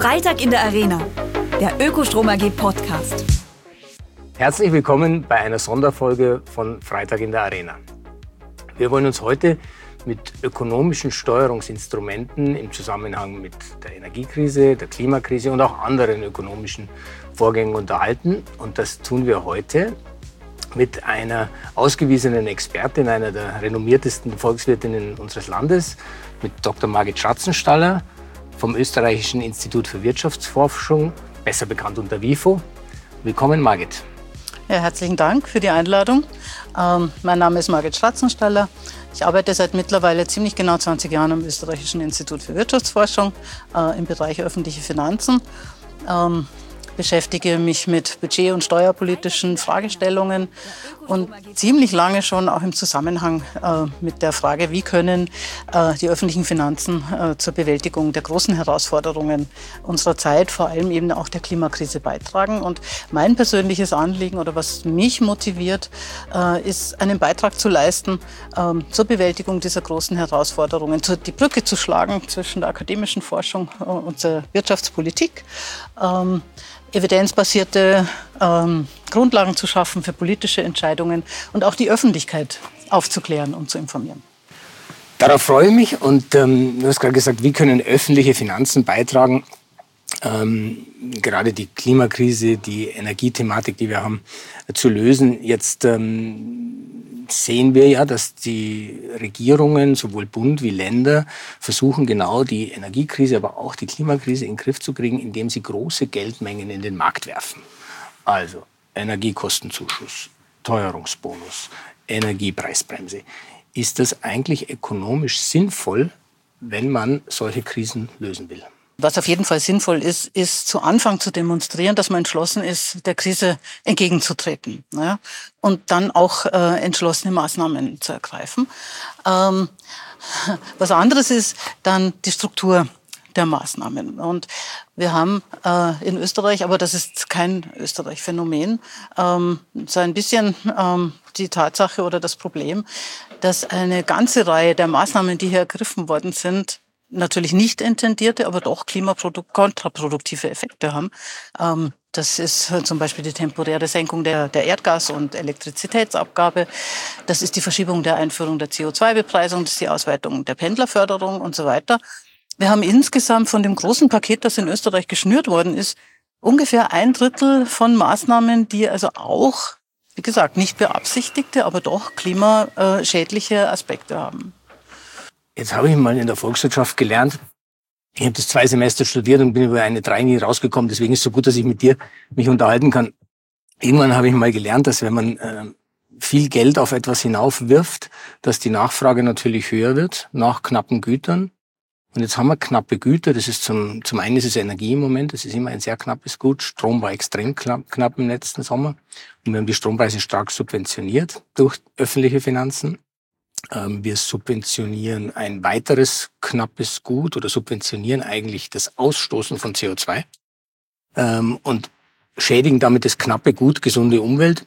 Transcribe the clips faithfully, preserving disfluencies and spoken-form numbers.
Freitag in der Arena, der Ökostrom A G Podcast. Herzlich willkommen bei einer Sonderfolge von Freitag in der Arena. Wir wollen uns heute mit ökonomischen Steuerungsinstrumenten im Zusammenhang mit der Energiekrise, der Klimakrise und auch anderen ökonomischen Vorgängen unterhalten. Und das tun wir heute mit einer ausgewiesenen Expertin, einer der renommiertesten Volkswirtinnen unseres Landes, mit Doktor Margit Schratzenstaller vom Österreichischen Institut für Wirtschaftsforschung, besser bekannt unter WIFO. Willkommen, Margit. Ja, herzlichen Dank für die Einladung. Ähm, mein Name ist Margit Schratzenstaller. Ich arbeite seit mittlerweile ziemlich genau zwanzig Jahren am Österreichischen Institut für Wirtschaftsforschung äh, im Bereich öffentliche Finanzen. Ähm, beschäftige mich mit budget- und steuerpolitischen Fragestellungen und ziemlich lange schon auch im Zusammenhang äh, mit der Frage, wie können äh, die öffentlichen Finanzen äh, zur Bewältigung der großen Herausforderungen unserer Zeit, vor allem eben auch der Klimakrise, beitragen. Und mein persönliches Anliegen oder was mich motiviert, äh, ist, einen Beitrag zu leisten äh, zur Bewältigung dieser großen Herausforderungen, zu, die Brücke zu schlagen zwischen der akademischen Forschung äh, und der Wirtschaftspolitik, ähm, evidenzbasierte ähm, Grundlagen zu schaffen für politische Entscheidungen und auch die Öffentlichkeit aufzuklären und zu informieren. Darauf freue ich mich und ähm, du hast gerade gesagt, wie können öffentliche Finanzen beitragen, ähm, gerade die Klimakrise, die Energiethematik, die wir haben, zu lösen. Jetzt ähm, sehen wir ja, dass die Regierungen, sowohl Bund wie Länder, versuchen genau die Energiekrise, aber auch die Klimakrise in den Griff zu kriegen, indem sie große Geldmengen in den Markt werfen. Also Energiekostenzuschuss, Teuerungsbonus, Energiepreisbremse. Ist das eigentlich ökonomisch sinnvoll, wenn man solche Krisen lösen will? Was auf jeden Fall sinnvoll ist, ist zu Anfang zu demonstrieren, dass man entschlossen ist, der Krise entgegenzutreten, ja, und dann auch äh, entschlossene Maßnahmen zu ergreifen. Ähm, was anderes ist dann die Struktur der Maßnahmen. Und wir haben äh, in Österreich, aber das ist kein Österreich-Phänomen, ähm, so ein bisschen ähm, die Tatsache oder das Problem, dass eine ganze Reihe der Maßnahmen, die hier ergriffen worden sind, natürlich nicht intendierte, aber doch klimakontraproduktive Effekte haben. Ähm, das ist zum Beispiel die temporäre Senkung der, der Erdgas- und Elektrizitätsabgabe. Das ist die Verschiebung der Einführung der C O zwei Bepreisung, das ist die Ausweitung der Pendlerförderung und so weiter. Wir haben insgesamt von dem großen Paket, das in Österreich geschnürt worden ist, ungefähr ein Drittel von Maßnahmen, die also auch, wie gesagt, nicht beabsichtigte, aber doch klimaschädliche Aspekte haben. Jetzt habe ich mal in der Volkswirtschaft gelernt. Ich habe das zwei Semester studiert und bin über eine drei nie rausgekommen. Deswegen ist es so gut, dass ich mit dir mich unterhalten kann. Irgendwann habe ich mal gelernt, dass wenn man äh, viel Geld auf etwas hinaufwirft, dass die Nachfrage natürlich höher wird nach knappen Gütern. Und jetzt haben wir knappe Güter. Das ist zum, zum einen ist es Energie im Moment. Das ist immer ein sehr knappes Gut. Strom war extrem knapp, knapp im letzten Sommer. Und wir haben die Strompreise stark subventioniert durch öffentliche Finanzen. Wir subventionieren ein weiteres knappes Gut oder subventionieren eigentlich das Ausstoßen von C O zwei und schädigen damit das knappe Gut, gesunde Umwelt.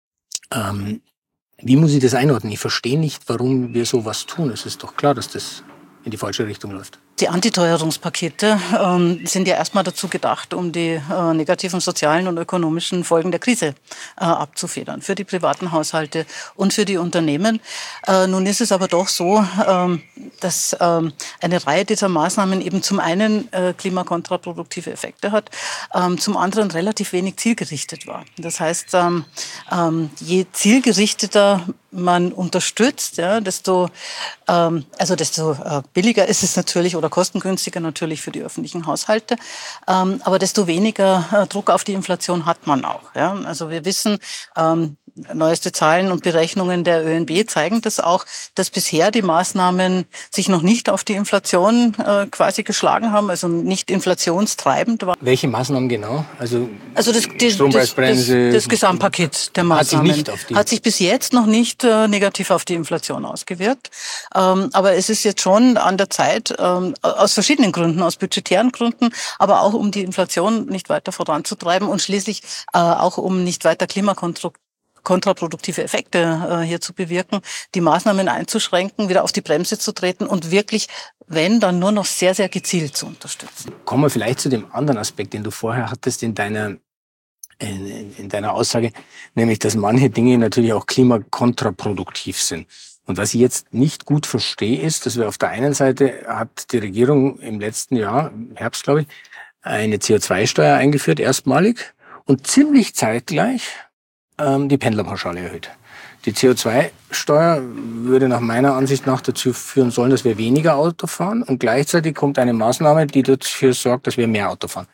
Wie muss ich das einordnen? Ich verstehe nicht, warum wir sowas tun. Es ist doch klar, dass das in die falsche Richtung läuft. Die Antiteuerungspakete ähm, sind ja erstmal dazu gedacht, um die äh, negativen sozialen und ökonomischen Folgen der Krise äh, abzufedern, für die privaten Haushalte und für die Unternehmen. Äh, nun ist es aber doch so, ähm, dass ähm, eine Reihe dieser Maßnahmen eben zum einen äh, klimakontraproduktive Effekte hat, ähm, zum anderen relativ wenig zielgerichtet war. Das heißt, ähm, ähm, je zielgerichteter man unterstützt, ja, desto, ähm, also desto äh, billiger ist es natürlich oder kostengünstiger natürlich für die öffentlichen Haushalte, ähm, aber desto weniger äh, Druck auf die Inflation hat man auch. Ja. Also wir wissen, ähm, neueste Zahlen und Berechnungen der Ö N B zeigen das auch, dass bisher die Maßnahmen sich noch nicht auf die Inflation äh, quasi geschlagen haben, also nicht inflationstreibend waren. Welche Maßnahmen genau? Also, also das, die, Strompreisbremse, das, das, das Gesamtpaket der Maßnahmen hat sich, nicht auf die hat sich bis jetzt noch nicht äh, negativ auf die Inflation ausgewirkt. Ähm, aber es ist jetzt schon an der Zeit, ähm, aus verschiedenen Gründen, aus budgetären Gründen, aber auch um die Inflation nicht weiter voranzutreiben und schließlich äh, auch um nicht weiter klimakontraproduktiv kontraproduktive Effekte äh, hier zu bewirken, die Maßnahmen einzuschränken, wieder auf die Bremse zu treten und wirklich, wenn, dann nur noch sehr, sehr gezielt zu unterstützen. Kommen wir vielleicht zu dem anderen Aspekt, den du vorher hattest in deiner, in, in deiner Aussage, nämlich, dass manche Dinge natürlich auch klimakontraproduktiv sind. Und was ich jetzt nicht gut verstehe, ist, dass wir auf der einen Seite hat die Regierung im letzten Jahr, im Herbst glaube ich, eine C O zwei Steuer eingeführt, erstmalig, und ziemlich zeitgleich ähm, die Pendlerpauschale erhöht. Die C O zwei Steuer würde nach meiner Ansicht nach dazu führen sollen, dass wir weniger Auto fahren, und gleichzeitig kommt eine Maßnahme, die dafür sorgt, dass wir mehr Auto fahren.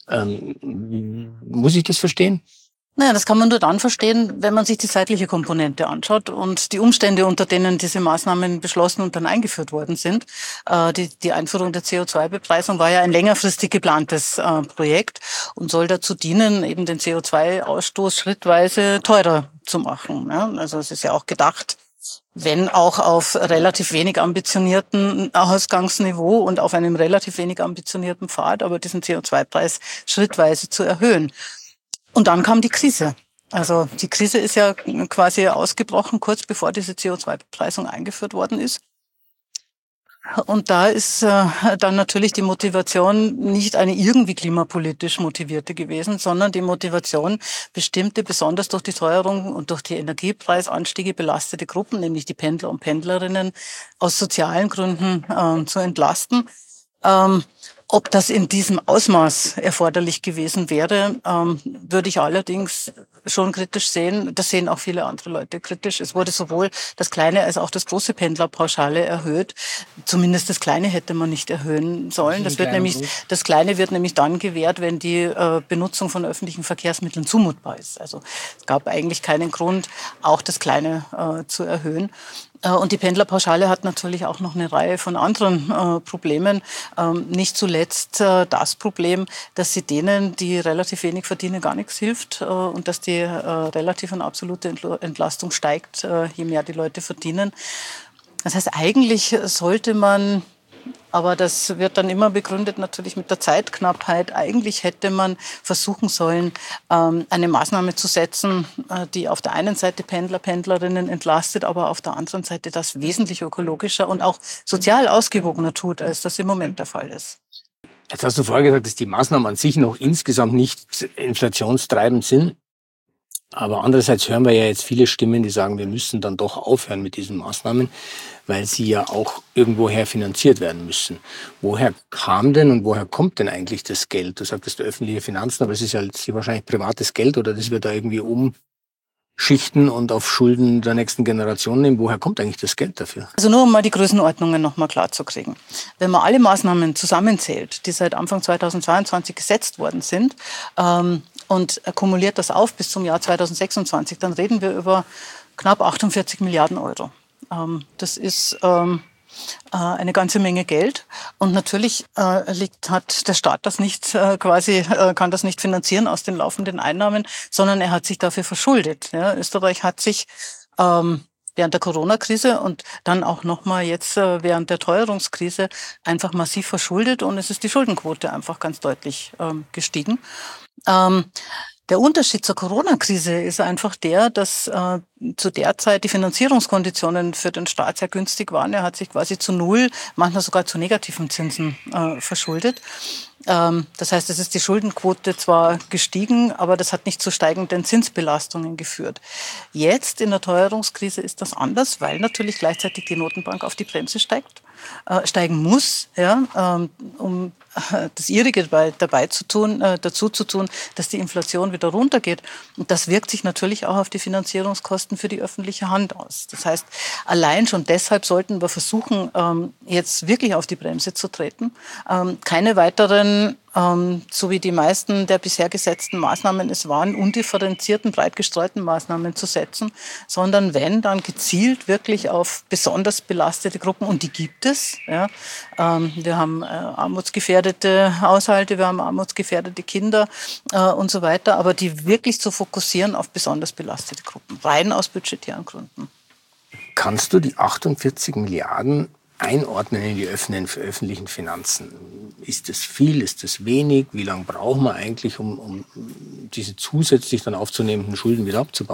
Ähm, muss ich das verstehen? Naja, das kann man nur dann verstehen, wenn man sich die zeitliche Komponente anschaut und die Umstände, unter denen diese Maßnahmen beschlossen und dann eingeführt worden sind. Äh, die, die Einführung der C O zwei Bepreisung war ja ein längerfristig geplantes äh, Projekt und soll dazu dienen, eben den C O zwei Ausstoß schrittweise teurer zu machen. Ja? Also es ist ja auch gedacht, wenn auch auf relativ wenig ambitionierten Ausgangsniveau und auf einem relativ wenig ambitionierten Pfad, aber diesen C O zwei Preis schrittweise zu erhöhen. Und dann kam die Krise. Also die Krise ist ja quasi ausgebrochen, kurz bevor diese C O zwei Bepreisung eingeführt worden ist. Und da ist äh, dann natürlich die Motivation nicht eine irgendwie klimapolitisch motivierte gewesen, sondern die Motivation, bestimmte, besonders durch die Teuerung und durch die Energiepreisanstiege belastete Gruppen, nämlich die Pendler und Pendlerinnen, aus sozialen Gründen äh, zu entlasten. Ähm, Ob das in diesem Ausmaß erforderlich gewesen wäre, ähm, würde ich allerdings schon kritisch sehen. Das sehen auch viele andere Leute kritisch. Es wurde sowohl das kleine als auch das große Pendlerpauschale erhöht. Zumindest das kleine hätte man nicht erhöhen sollen. Das wird nämlich, das kleine wird nämlich dann gewährt, wenn die äh, Benutzung von öffentlichen Verkehrsmitteln zumutbar ist. Also es gab eigentlich keinen Grund, auch das kleine äh, zu erhöhen. Und die Pendlerpauschale hat natürlich auch noch eine Reihe von anderen äh, Problemen. Ähm, nicht zuletzt äh, das Problem, dass sie denen, die relativ wenig verdienen, gar nichts hilft äh, und dass die äh, relativ und absolute Entlastung steigt, äh, je mehr die Leute verdienen. Das heißt, eigentlich sollte man, aber das wird dann immer begründet natürlich mit der Zeitknappheit. Eigentlich hätte man versuchen sollen, eine Maßnahme zu setzen, die auf der einen Seite Pendler, Pendlerinnen entlastet, aber auf der anderen Seite das wesentlich ökologischer und auch sozial ausgewogener tut, als das im Moment der Fall ist. Jetzt hast du vorher gesagt, dass die Maßnahmen an sich noch insgesamt nicht inflationstreibend sind. Aber andererseits hören wir ja jetzt viele Stimmen, die sagen, wir müssen dann doch aufhören mit diesen Maßnahmen, weil sie ja auch irgendwoher finanziert werden müssen. Woher kam denn und woher kommt denn eigentlich das Geld? Du sagtest öffentliche Finanzen, aber es ist ja jetzt wahrscheinlich privates Geld, oder das wird da irgendwie umschichten und auf Schulden der nächsten Generation nehmen. Woher kommt eigentlich das Geld dafür? Also nur um mal die Größenordnungen noch mal klar zu kriegen. Wenn man alle Maßnahmen zusammenzählt, die seit Anfang zweitausendzweiundzwanzig gesetzt worden sind, ähm, und kumuliert das auf bis zum Jahr zweitausendsechsundzwanzig, dann reden wir über knapp achtundvierzig Milliarden Euro. Ähm, das ist ähm, äh, eine ganze Menge Geld. Und natürlich äh, liegt, hat der Staat das nicht äh, quasi, äh, kann das nicht finanzieren aus den laufenden Einnahmen, sondern er hat sich dafür verschuldet. Ja, Österreich hat sich ähm, während der Corona-Krise und dann auch nochmal jetzt äh, während der Teuerungskrise einfach massiv verschuldet, und es ist die Schuldenquote einfach ganz deutlich ähm, gestiegen. Ähm, der Unterschied zur Corona-Krise ist einfach der, dass äh, zu der Zeit die Finanzierungskonditionen für den Staat sehr günstig waren. Er hat sich quasi zu null, manchmal sogar zu negativen Zinsen äh, verschuldet. Ähm, das heißt, es ist die Schuldenquote zwar gestiegen, aber das hat nicht zu steigenden Zinsbelastungen geführt. Jetzt in der Teuerungskrise ist das anders, weil natürlich gleichzeitig die Notenbank auf die Bremse steigt, äh, steigen muss, ja, ähm, um äh, das ihrige dabei, dabei zu tun, äh, dazu zu tun, dass die Inflation wieder runtergeht. Und das wirkt sich natürlich auch auf die Finanzierungskosten für die öffentliche Hand aus. Das heißt, allein schon deshalb sollten wir versuchen, ähm, jetzt wirklich auf die Bremse zu treten, ähm, keine weiteren, ähm, so wie die meisten der bisher gesetzten Maßnahmen es waren, undifferenzierten, breit gestreuten Maßnahmen zu setzen, sondern wenn, dann gezielt wirklich auf besonders belastete Gruppen, und die gibt es. Ja. Ähm, wir haben äh, armutsgefährdete Haushalte, wir haben armutsgefährdete Kinder äh, und so weiter, aber die wirklich zu fokussieren auf besonders belastete Gruppen, rein aus budgetären Gründen. Kannst du die achtundvierzig Milliarden einordnen in die öffentlichen Finanzen? Ist das viel, ist das wenig? Wie lange brauchen wir eigentlich, um, um diese zusätzlich dann aufzunehmenden Schulden wieder abzubauen?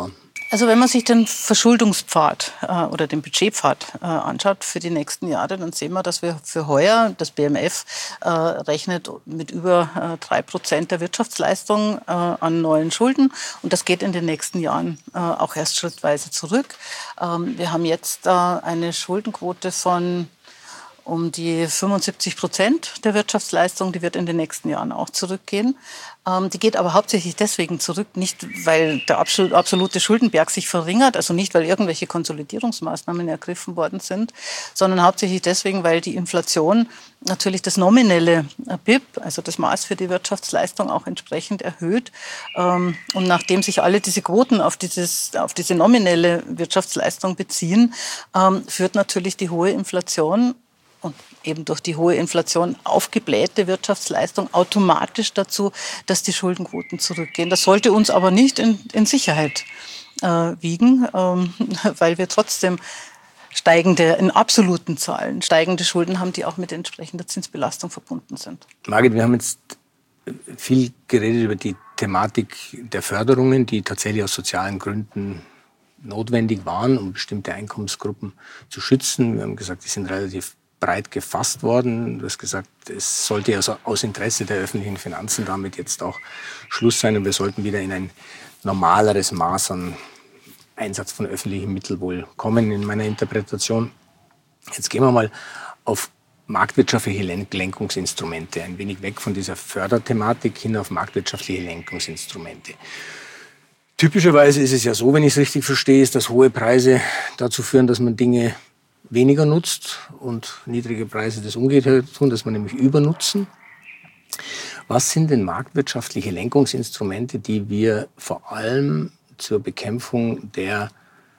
Also wenn man sich den Verschuldungspfad äh, oder den Budgetpfad äh, anschaut für die nächsten Jahre, dann sehen wir, dass wir für heuer, das B M F äh, rechnet mit über äh, drei Prozent der Wirtschaftsleistung äh, an neuen Schulden. Und das geht in den nächsten Jahren äh, auch erst schrittweise zurück. Ähm, wir haben jetzt äh, eine Schuldenquote von um die fünfundsiebzig Prozent der Wirtschaftsleistung, die wird in den nächsten Jahren auch zurückgehen. Ähm, die geht aber hauptsächlich deswegen zurück, nicht weil der absolute Schuldenberg sich verringert, also nicht weil irgendwelche Konsolidierungsmaßnahmen ergriffen worden sind, sondern hauptsächlich deswegen, weil die Inflation natürlich das nominelle B I P, also das Maß für die Wirtschaftsleistung, auch entsprechend erhöht. Ähm, und nachdem sich alle diese Quoten auf, dieses, auf diese nominelle Wirtschaftsleistung beziehen, ähm, führt natürlich die hohe Inflation und eben durch die hohe Inflation aufgeblähte Wirtschaftsleistung automatisch dazu, dass die Schuldenquoten zurückgehen. Das sollte uns aber nicht in, in Sicherheit äh, wiegen, ähm, weil wir trotzdem steigende, in absoluten Zahlen, steigende Schulden haben, die auch mit entsprechender Zinsbelastung verbunden sind. Margit, wir haben jetzt viel geredet über die Thematik der Förderungen, die tatsächlich aus sozialen Gründen notwendig waren, um bestimmte Einkommensgruppen zu schützen. Wir haben gesagt, die sind relativ breit gefasst worden. Du hast gesagt, es sollte also aus Interesse der öffentlichen Finanzen damit jetzt auch Schluss sein und wir sollten wieder in ein normaleres Maß an Einsatz von öffentlichen Mitteln wohl kommen in meiner Interpretation. Jetzt gehen wir mal auf marktwirtschaftliche Lenkungsinstrumente, ein wenig weg von dieser Förderthematik hin auf marktwirtschaftliche Lenkungsinstrumente. Typischerweise ist es ja so, wenn ich es richtig verstehe, ist, dass hohe Preise dazu führen, dass man Dinge weniger nutzt und niedrige Preise das umgekehrt tun, dass man nämlich übernutzen. Was sind denn marktwirtschaftliche Lenkungsinstrumente, die wir vor allem zur Bekämpfung der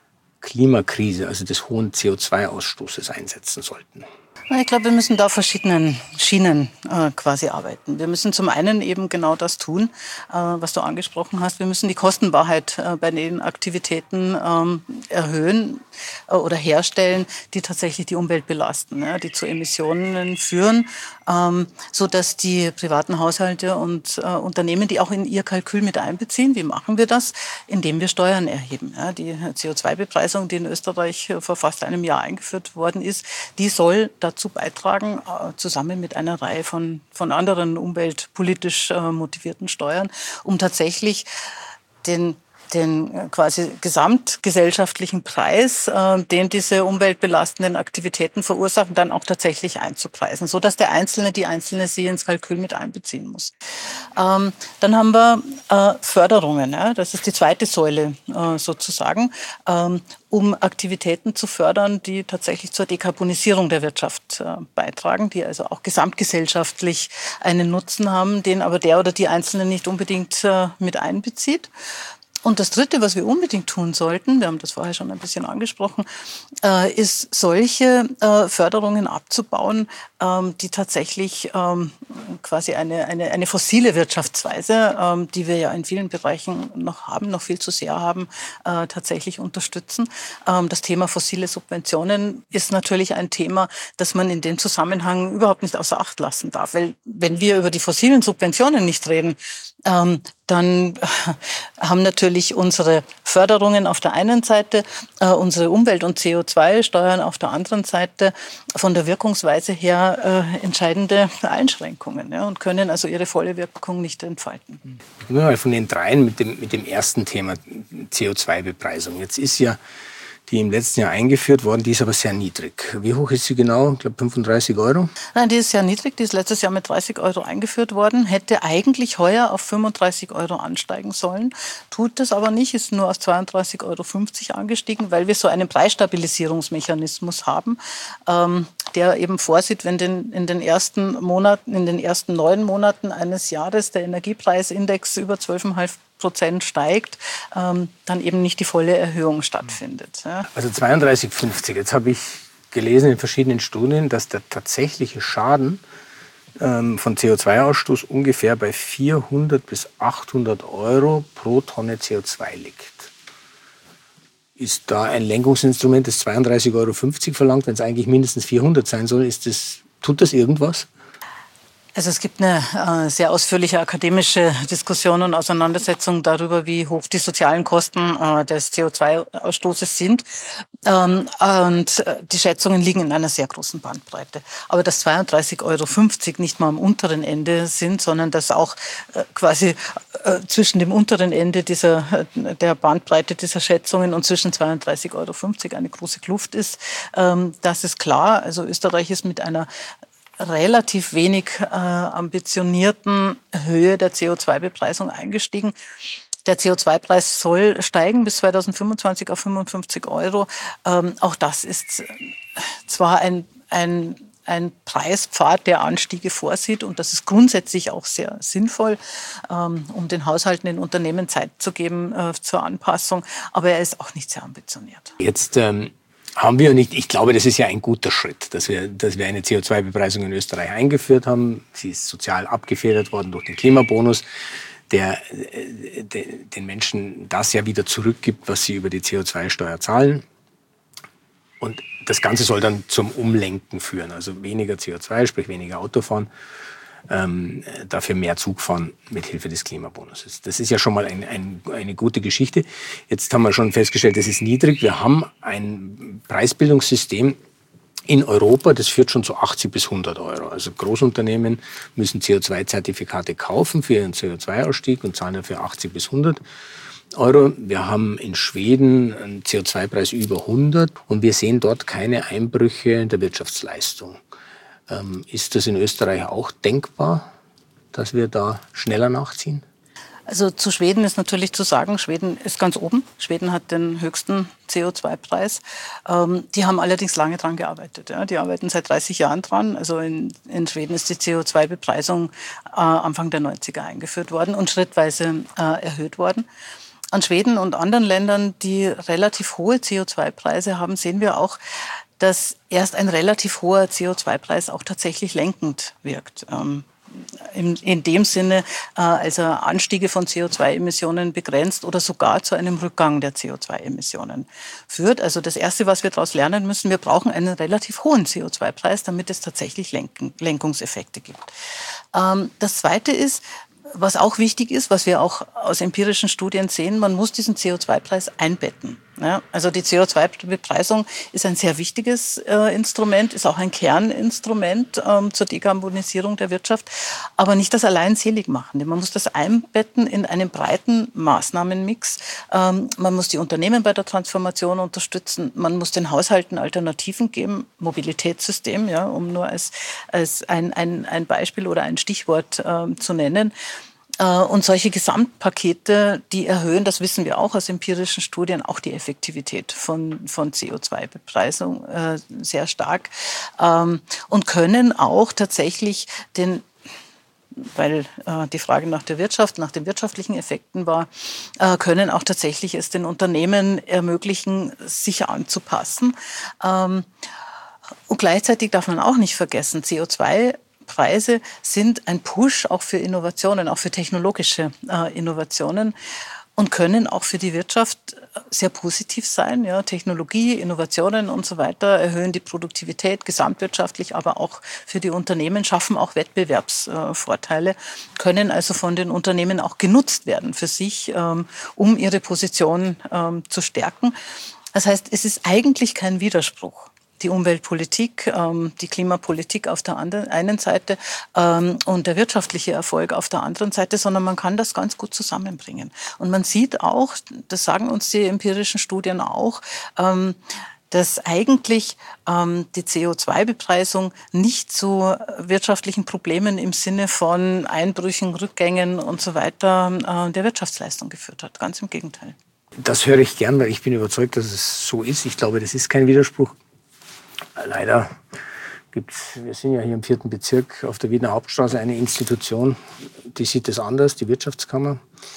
Klimakrise, also des hohen C O zwei Ausstoßes einsetzen sollten? Ich glaube, wir müssen da auf verschiedenen Schienen äh, quasi arbeiten. Wir müssen zum einen eben genau das tun, äh, was du angesprochen hast. Wir müssen die Kostenwahrheit äh, bei den Aktivitäten ähm, erhöhen äh, oder herstellen, die tatsächlich die Umwelt belasten, ja, die zu Emissionen führen, ähm, so dass die privaten Haushalte und äh, Unternehmen die auch in ihr Kalkül mit einbeziehen. Wie machen wir das? Indem wir Steuern erheben. Ja, die C O zwei Bepreisung, die in Österreich äh, vor fast einem Jahr eingeführt worden ist, die soll dazu beitragen, zusammen mit einer Reihe von, von anderen umweltpolitisch äh, motivierten Steuern, um tatsächlich den den quasi gesamtgesellschaftlichen Preis, äh, den diese umweltbelastenden Aktivitäten verursachen, dann auch tatsächlich einzupreisen, so dass der Einzelne, die Einzelne sie ins Kalkül mit einbeziehen muss. Ähm, dann haben wir äh, Förderungen, ja, das ist die zweite Säule äh, sozusagen, ähm, um Aktivitäten zu fördern, die tatsächlich zur Dekarbonisierung der Wirtschaft äh, beitragen, die also auch gesamtgesellschaftlich einen Nutzen haben, den aber der oder die Einzelne nicht unbedingt äh, mit einbezieht. Und das Dritte, was wir unbedingt tun sollten, wir haben das vorher schon ein bisschen angesprochen, äh, ist solche äh, Förderungen abzubauen, ähm, die tatsächlich ähm, quasi eine, eine, eine fossile Wirtschaftsweise, ähm, die wir ja in vielen Bereichen noch haben, noch viel zu sehr haben, äh, tatsächlich unterstützen. Ähm, das Thema fossile Subventionen ist natürlich ein Thema, das man in dem Zusammenhang überhaupt nicht außer Acht lassen darf. Weil wenn wir über die fossilen Subventionen nicht reden, ähm, dann haben natürlich unsere Förderungen auf der einen Seite, äh, unsere Umwelt- und C O zwei Steuern auf der anderen Seite von der Wirkungsweise her äh, entscheidende Einschränkungen, ja, und können also ihre volle Wirkung nicht entfalten. Mal von den dreien mit dem, mit dem ersten Thema C O zwei Bepreisung. Jetzt ist ja die im letzten Jahr eingeführt worden, die ist aber sehr niedrig. Wie hoch ist sie genau? Ich glaube fünfunddreißig Euro? Nein, die ist sehr niedrig. Die ist letztes Jahr mit dreißig Euro eingeführt worden. Hätte eigentlich heuer auf fünfunddreißig Euro ansteigen sollen. Tut das aber nicht, ist nur auf zweiunddreißig Euro fünfzig angestiegen, weil wir so einen Preisstabilisierungsmechanismus haben, ähm, der eben vorsieht, wenn den, in den ersten Monaten, in den ersten neun Monaten eines Jahres der Energiepreisindex über zwölf Komma fünf Prozent steigt, ähm, dann eben nicht die volle Erhöhung stattfindet. Ja. Also zweiunddreißig Euro fünfzig. Jetzt habe ich gelesen in verschiedenen Studien, dass der tatsächliche Schaden ähm, von C O zwei Ausstoß ungefähr bei vierhundert bis achthundert Euro pro Tonne C O zwei liegt. Ist da ein Lenkungsinstrument, das zweiunddreißig Euro fünfzig verlangt, wenn es eigentlich mindestens vierhundert sein soll? Ist das, tut das irgendwas? Also es gibt eine äh, sehr ausführliche akademische Diskussion und Auseinandersetzung darüber, wie hoch die sozialen Kosten äh, des C O zwei Ausstoßes sind. Ähm, und die Schätzungen liegen in einer sehr großen Bandbreite. Aber dass zweiunddreißig Euro fünfzig nicht mal am unteren Ende sind, sondern dass auch äh, quasi äh, zwischen dem unteren Ende dieser, der Bandbreite dieser Schätzungen und zwischen zweiunddreißig Euro fünfzig eine große Kluft ist, ähm, das ist klar. Also Österreich ist mit einer relativ wenig äh, ambitionierten Höhe der C O zwei Bepreisung eingestiegen. Der C O zwei Preis soll steigen bis zweitausendfünfundzwanzig auf fünfundfünfzig Euro. Ähm, auch das ist zwar ein, ein, ein Preispfad, der Anstiege vorsieht, und das ist grundsätzlich auch sehr sinnvoll, ähm, um den Haushalten, den Unternehmen Zeit zu geben äh, zur Anpassung, aber er ist auch nicht sehr ambitioniert. Jetzt ähm haben wir nicht, ich glaube, das ist ja ein guter Schritt, dass wir, dass wir eine C O zwei Bepreisung in Österreich eingeführt haben. Sie ist sozial abgefedert worden durch den Klimabonus, der de, den Menschen das ja wieder zurückgibt, was sie über die C O zwei Steuer zahlen. Und das Ganze soll dann zum Umlenken führen, also weniger C O zwei, sprich weniger Autofahren, ähm, dafür mehr Zug fahren mit Hilfe des Klimabonuses. Das ist ja schon mal ein, ein, eine gute Geschichte. Jetzt haben wir schon festgestellt, das ist niedrig. Wir haben ein Preisbildungssystem in Europa, das führt schon zu achtzig bis hundert Euro. Also Großunternehmen müssen C O zwei Zertifikate kaufen für ihren C O zwei Ausstieg und zahlen dafür achtzig bis hundert Euro. Wir haben in Schweden einen C O zwei Preis über hundert und wir sehen dort keine Einbrüche in der Wirtschaftsleistung. Ähm, ist das in Österreich auch denkbar, dass wir da schneller nachziehen? Also zu Schweden ist natürlich zu sagen, Schweden ist ganz oben. Schweden hat den höchsten C O zwei Preis. Ähm, die haben allerdings lange dran gearbeitet. Ja. Die arbeiten seit dreißig Jahren dran. Also in, in Schweden ist die C O zwei Bepreisung äh, Anfang der neunziger eingeführt worden und schrittweise äh, erhöht worden. An Schweden und anderen Ländern, die relativ hohe C O zwei Preise haben, sehen wir auch, dass erst ein relativ hoher C O zwei Preis auch tatsächlich lenkend wirkt. Ähm, in, in dem Sinne, äh, als er Anstiege von C O zwei Emissionen begrenzt oder sogar zu einem Rückgang der C O zwei Emissionen führt. Also das Erste, was wir daraus lernen müssen, wir brauchen einen relativ hohen C O zwei Preis, damit es tatsächlich Lenken, Lenkungseffekte gibt. Ähm, das Zweite ist, was auch wichtig ist, was wir auch aus empirischen Studien sehen, man muss diesen C O zwei Preis einbetten. Ja, also die C O zwei Bepreisung ist ein sehr wichtiges äh, Instrument, ist auch ein Kerninstrument ähm, zur Dekarbonisierung der Wirtschaft, aber nicht das allein selig machen. Man muss das einbetten in einen breiten Maßnahmenmix. Ähm, man muss die Unternehmen bei der Transformation unterstützen, man muss den Haushalten Alternativen geben, Mobilitätssystem, ja, um nur als, als ein, ein, ein Beispiel oder ein Stichwort äh, zu nennen. Und solche Gesamtpakete, die erhöhen, das wissen wir auch aus empirischen Studien, auch die Effektivität von, von C O zwei Bepreisung äh, sehr stark ähm, und können auch tatsächlich den, weil äh, die Frage nach der Wirtschaft, nach den wirtschaftlichen Effekten war, äh, können auch tatsächlich es den Unternehmen ermöglichen, sich anzupassen. Ähm, und gleichzeitig darf man auch nicht vergessen, C O zwei Preise sind ein Push auch für Innovationen, auch für technologische äh, Innovationen und können auch für die Wirtschaft sehr positiv sein. Ja, Technologie, Innovationen und so weiter erhöhen die Produktivität gesamtwirtschaftlich, aber auch für die Unternehmen, schaffen auch Wettbewerbsvorteile, äh, können also von den Unternehmen auch genutzt werden für sich, ähm, um ihre Position ähm, zu stärken. Das heißt, es ist eigentlich kein Widerspruch. Die Umweltpolitik, ähm, die Klimapolitik auf der anderen, einen Seite ähm, und der wirtschaftliche Erfolg auf der anderen Seite, sondern man kann das ganz gut zusammenbringen. Und man sieht auch, das sagen uns die empirischen Studien auch, ähm, dass eigentlich ähm, die C O zwei Bepreisung nicht zu wirtschaftlichen Problemen im Sinne von Einbrüchen, Rückgängen und so weiter äh, der Wirtschaftsleistung geführt hat. Ganz im Gegenteil. Das höre ich gern, weil ich bin überzeugt, dass es so ist. Ich glaube, das ist kein Widerspruch. Leider gibt's, wir sind ja hier im vierten Bezirk auf der Wiener Hauptstraße, eine Institution, die sieht das anders, die Wirtschaftskammer.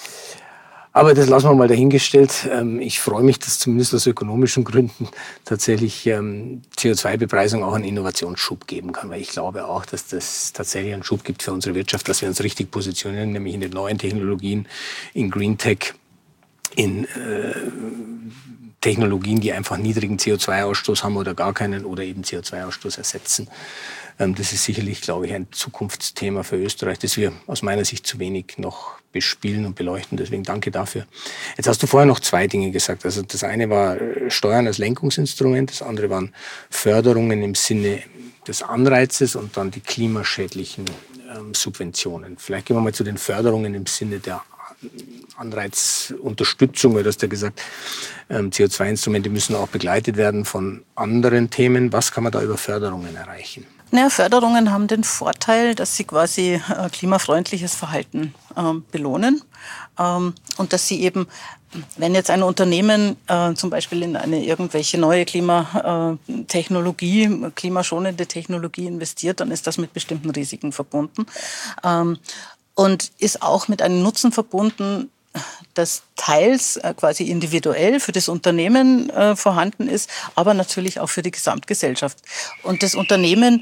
Aber das lassen wir mal dahingestellt. Ich freue mich, dass zumindest aus ökonomischen Gründen tatsächlich C O zwei Bepreisung auch einen Innovationsschub geben kann, weil ich glaube auch, dass das tatsächlich einen Schub gibt für unsere Wirtschaft, dass wir uns richtig positionieren, nämlich in den neuen Technologien, in Green Tech, in äh, Technologien, die einfach niedrigen C O zwei Ausstoß haben oder gar keinen oder eben C O zwei Ausstoß ersetzen. Ähm, das ist sicherlich, glaube ich, ein Zukunftsthema für Österreich, das wir aus meiner Sicht zu wenig noch bespielen und beleuchten. Deswegen danke dafür. Jetzt hast du vorher noch zwei Dinge gesagt. Also das eine war Steuern als Lenkungsinstrument, das andere waren Förderungen im Sinne des Anreizes und dann die klimaschädlichen ähm, Subventionen. Vielleicht gehen wir mal zu den Förderungen im Sinne der Anreizunterstützung, weil du hast ja gesagt, ähm, C O zwei Instrumente müssen auch begleitet werden von anderen Themen. Was kann man da über Förderungen erreichen? Naja, Förderungen haben den Vorteil, dass sie quasi äh, klimafreundliches Verhalten äh, belohnen ähm, und dass sie eben, wenn jetzt ein Unternehmen äh, zum Beispiel in eine irgendwelche neue Klimatechnologie, äh, klimaschonende Technologie investiert, dann ist das mit bestimmten Risiken verbunden ähm, und ist auch mit einem Nutzen verbunden, das teils äh, quasi individuell für das Unternehmen äh, vorhanden ist, aber natürlich auch für die Gesamtgesellschaft. Und das Unternehmen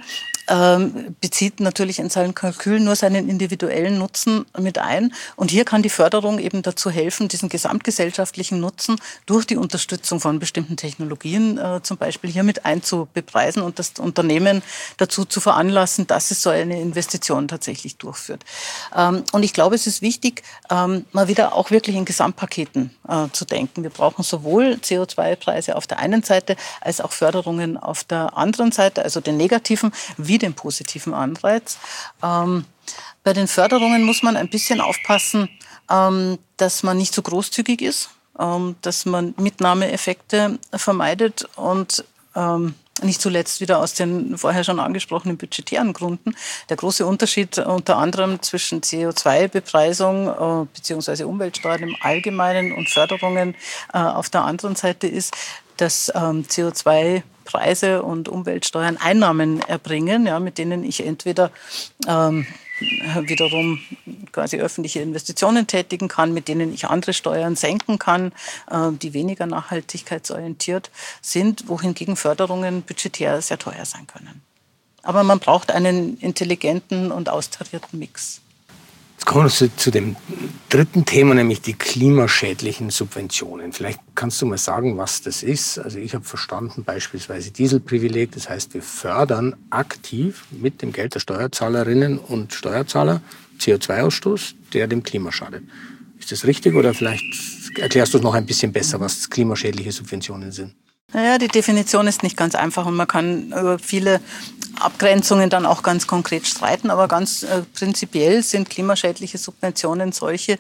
ähm, bezieht natürlich in seinen Kalkül nur seinen individuellen Nutzen mit ein. Und hier kann die Förderung eben dazu helfen, diesen gesamtgesellschaftlichen Nutzen durch die Unterstützung von bestimmten Technologien äh, zum Beispiel hier mit einzubepreisen und das Unternehmen dazu zu veranlassen, dass es so eine Investition tatsächlich durchführt. Ähm, und ich glaube, es ist wichtig, ähm, mal wieder auch wirklich in Gesamtpaketen äh, zu denken. Wir brauchen sowohl C O zwei Preise auf der einen Seite als auch Förderungen auf der anderen Seite, also den negativen wie den positiven Anreiz. Ähm, bei den Förderungen muss man ein bisschen aufpassen, ähm, dass man nicht zu großzügig ist, ähm, dass man Mitnahmeeffekte vermeidet und ähm, nicht zuletzt wieder aus den vorher schon angesprochenen budgetären Gründen. Der große Unterschied unter anderem zwischen C O zwei Bepreisung äh, bzw. Umweltsteuern im Allgemeinen und Förderungen äh, auf der anderen Seite ist, dass ähm, C O zwei Preise und Umweltsteuern Einnahmen erbringen, ja, mit denen ich entweder ähm, wiederum quasi öffentliche Investitionen tätigen kann, mit denen ich andere Steuern senken kann, äh, die weniger nachhaltigkeitsorientiert sind, wohingegen Förderungen budgetär sehr teuer sein können. Aber man braucht einen intelligenten und austarierten Mix. Jetzt kommen wir zu, zu dem dritten Thema, nämlich die klimaschädlichen Subventionen. Vielleicht kannst du mal sagen, was das ist. Also ich habe verstanden, beispielsweise Dieselprivileg, das heißt, wir fördern aktiv mit dem Geld der Steuerzahlerinnen und Steuerzahler C O zwei Ausstoß, der dem Klima schadet. Ist das richtig oder vielleicht erklärst du es noch ein bisschen besser, was klimaschädliche Subventionen sind? Naja, die Definition ist nicht ganz einfach und man kann über viele Abgrenzungen dann auch ganz konkret streiten, aber ganz äh, prinzipiell sind klimaschädliche Subventionen solche,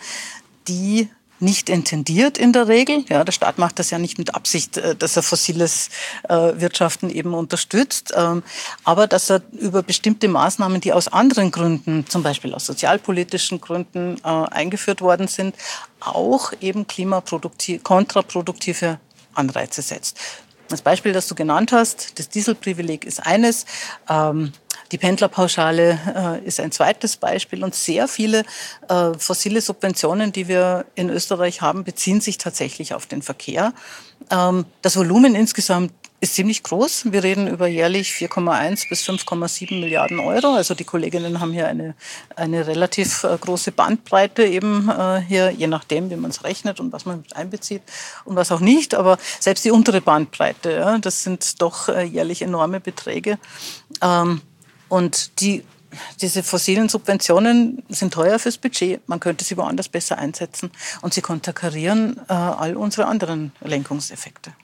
die nicht intendiert in der Regel. Ja, der Staat macht das ja nicht mit Absicht, äh, dass er fossiles äh, Wirtschaften eben unterstützt, ähm, aber dass er über bestimmte Maßnahmen, die aus anderen Gründen, zum Beispiel aus sozialpolitischen Gründen äh, eingeführt worden sind, auch eben klimaproduktiv, kontraproduktive Anreize setzt. Das Beispiel, das du genannt hast, das Dieselprivileg ist eines, ähm, die Pendlerpauschale äh, ist ein zweites Beispiel und sehr viele äh, fossile Subventionen, die wir in Österreich haben, beziehen sich tatsächlich auf den Verkehr. Ähm, das Volumen insgesamt ist ziemlich groß. Wir reden über jährlich vier Komma eins bis fünf Komma sieben Milliarden Euro. Also die Kolleginnen haben hier eine, eine relativ äh, große Bandbreite eben äh, hier, je nachdem, wie man es rechnet und was man mit einbezieht und was auch nicht. Aber selbst die untere Bandbreite, ja, das sind doch äh, jährlich enorme Beträge. Ähm, und die Diese fossilen Subventionen sind teuer fürs Budget. Man könnte sie woanders besser einsetzen. Und sie konterkarieren äh, all unsere anderen Lenkungseffekte.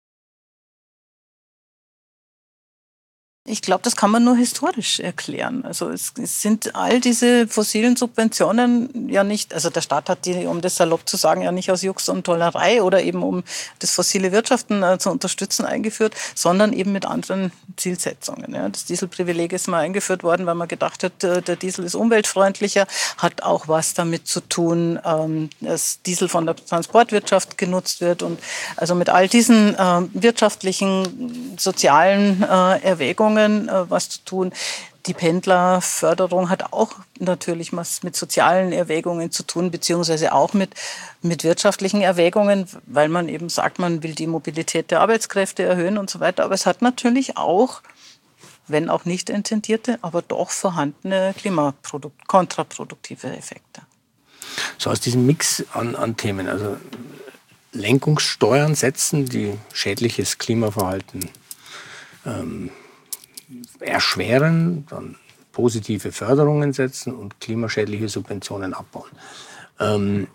Ich glaube, das kann man nur historisch erklären. Also es, es sind all diese fossilen Subventionen ja nicht, also der Staat hat die, um das salopp zu sagen, ja nicht aus Jux und Tollerei oder eben um das fossile Wirtschaften äh, zu unterstützen eingeführt, sondern eben mit anderen Zielsetzungen. Ja. Das Dieselprivileg ist mal eingeführt worden, weil man gedacht hat, äh, der Diesel ist umweltfreundlicher, hat auch was damit zu tun, ähm, dass Diesel von der Transportwirtschaft genutzt wird und also mit all diesen äh, wirtschaftlichen, sozialen äh, Erwägungen was zu tun. Die Pendlerförderung hat auch natürlich was mit sozialen Erwägungen zu tun, beziehungsweise auch mit, mit wirtschaftlichen Erwägungen, weil man eben sagt, man will die Mobilität der Arbeitskräfte erhöhen und so weiter. Aber es hat natürlich auch, wenn auch nicht intendierte, aber doch vorhandene klimakontraproduktive Effekte. So aus diesem Mix an, an Themen, also Lenkungssteuern setzen, die schädliches Klimaverhalten ähm, erschweren, dann positive Förderungen setzen und klimaschädliche Subventionen abbauen. Ähm,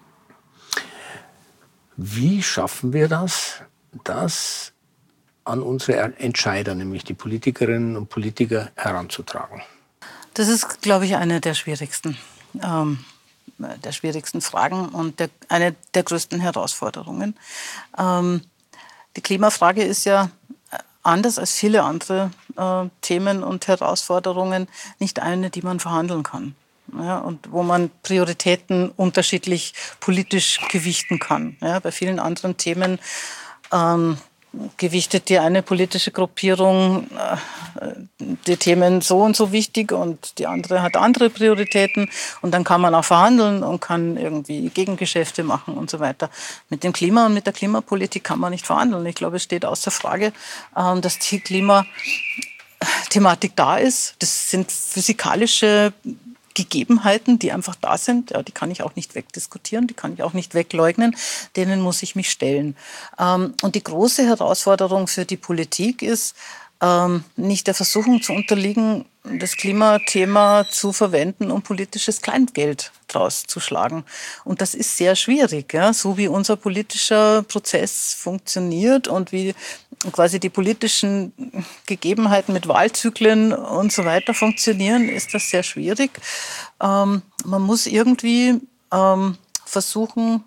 wie schaffen wir das, das an unsere Entscheider, nämlich die Politikerinnen und Politiker, heranzutragen? Das ist, glaube ich, eine der schwierigsten, ähm, der schwierigsten Fragen und der, eine der größten Herausforderungen. Ähm, die Klimafrage ist ja anders als viele andere äh, Themen und Herausforderungen nicht eine, die man verhandeln kann. Ja, und wo man Prioritäten unterschiedlich politisch gewichten kann. Ja, bei vielen anderen Themen ähm, gewichtet die eine politische Gruppierung äh, die Themen so und so wichtig und die andere hat andere Prioritäten. Und dann kann man auch verhandeln und kann irgendwie Gegengeschäfte machen und so weiter. Mit dem Klima und mit der Klimapolitik kann man nicht verhandeln. Ich glaube, es steht außer Frage, äh, dass die Klimathematik da ist. Das sind physikalische Gegebenheiten, die einfach da sind, ja, die kann ich auch nicht wegdiskutieren, die kann ich auch nicht wegleugnen, denen muss ich mich stellen. Ähm, und die große Herausforderung für die Politik ist, ähm, nicht der Versuchung zu unterliegen, das Klimathema zu verwenden, um politisches Kleingeld draus zu schlagen. Und das ist sehr schwierig, ja? So wie unser politischer Prozess funktioniert und wie quasi die politischen Gegebenheiten mit Wahlzyklen und so weiter funktionieren, ist das sehr schwierig. Ähm, man muss irgendwie ähm, versuchen,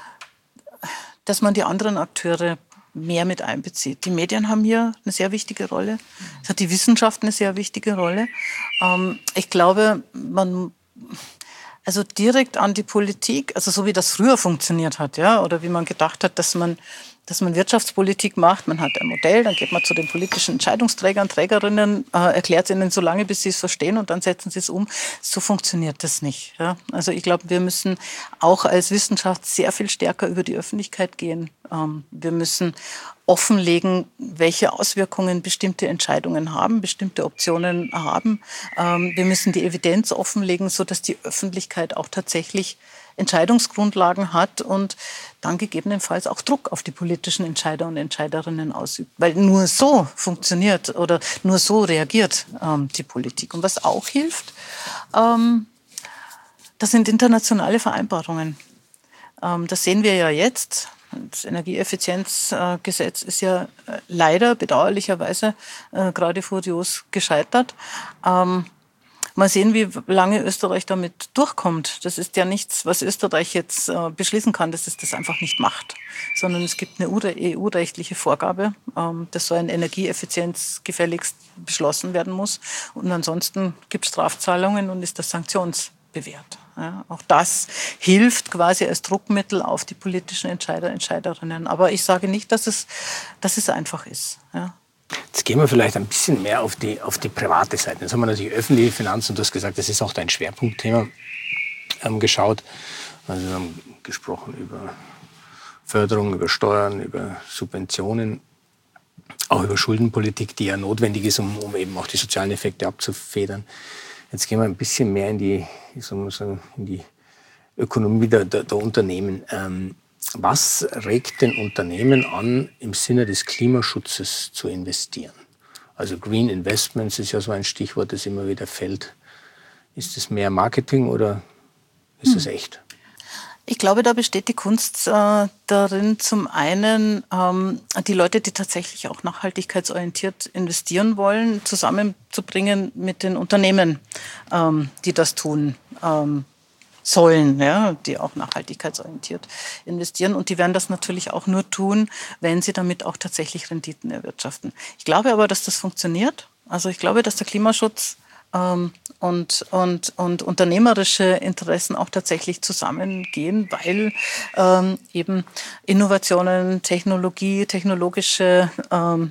dass man die anderen Akteure mehr mit einbezieht. Die Medien haben hier eine sehr wichtige Rolle. Es hat die Wissenschaft eine sehr wichtige Rolle. Ähm, ich glaube, man, also direkt an die Politik, also so wie das früher funktioniert hat, ja, oder wie man gedacht hat, dass man dass man Wirtschaftspolitik macht, man hat ein Modell, dann geht man zu den politischen Entscheidungsträgern, Trägerinnen, äh, erklärt ihnen so lange, bis sie es verstehen und dann setzen sie es um. So funktioniert das nicht. Ja? Also ich glaube, wir müssen auch als Wissenschaft sehr viel stärker über die Öffentlichkeit gehen. Ähm, wir müssen offenlegen, welche Auswirkungen bestimmte Entscheidungen haben, bestimmte Optionen haben. Ähm, wir müssen die Evidenz offenlegen, sodass die Öffentlichkeit auch tatsächlich Entscheidungsgrundlagen hat und dann gegebenenfalls auch Druck auf die politischen Entscheider und Entscheiderinnen ausübt. Weil nur so funktioniert oder nur so reagiert ähm, die Politik. Und was auch hilft, ähm, das sind internationale Vereinbarungen. Ähm, das sehen wir ja jetzt. Das Energieeffizienzgesetz ist ja äh, leider bedauerlicherweise äh, gerade furios gescheitert. Ähm, Mal sehen, wie lange Österreich damit durchkommt. Das ist ja nichts, was Österreich jetzt äh, beschließen kann, dass es das einfach nicht macht. Sondern es gibt eine E U-rechtliche Vorgabe, ähm, dass so eine Energieeffizienz gefälligst beschlossen werden muss. Und ansonsten gibt es Strafzahlungen und ist das sanktionsbewehrt. Ja, auch das hilft quasi als Druckmittel auf die politischen Entscheider, Entscheiderinnen. Aber ich sage nicht, dass es, dass es einfach ist. Ja. Jetzt gehen wir vielleicht ein bisschen mehr auf die, auf die private Seite. Jetzt haben wir natürlich öffentliche Finanzen, du hast gesagt, das ist auch dein Schwerpunktthema, ähm, geschaut. Also wir haben gesprochen über Förderung, über Steuern, über Subventionen, auch über Schuldenpolitik, die ja notwendig ist, um, um eben auch die sozialen Effekte abzufedern. Jetzt gehen wir ein bisschen mehr in die, sagen wir so, in die Ökonomie der, der, der Unternehmen. Ähm, Was regt den Unternehmen an, im Sinne des Klimaschutzes zu investieren? Also Green Investments ist ja so ein Stichwort, das immer wieder fällt. Ist es mehr Marketing oder ist es echt? Ich glaube, da besteht die Kunst äh, darin, zum einen ähm, die Leute, die tatsächlich auch nachhaltigkeitsorientiert investieren wollen, zusammenzubringen mit den Unternehmen, ähm, die das tun. Ähm, sollen, ja, die auch nachhaltigkeitsorientiert investieren. Und die werden das natürlich auch nur tun, wenn sie damit auch tatsächlich Renditen erwirtschaften. Ich glaube aber, dass das funktioniert. Also ich glaube, dass der Klimaschutz ähm, und, und, und unternehmerische Interessen auch tatsächlich zusammengehen, weil ähm, eben Innovationen, Technologie, technologische ähm,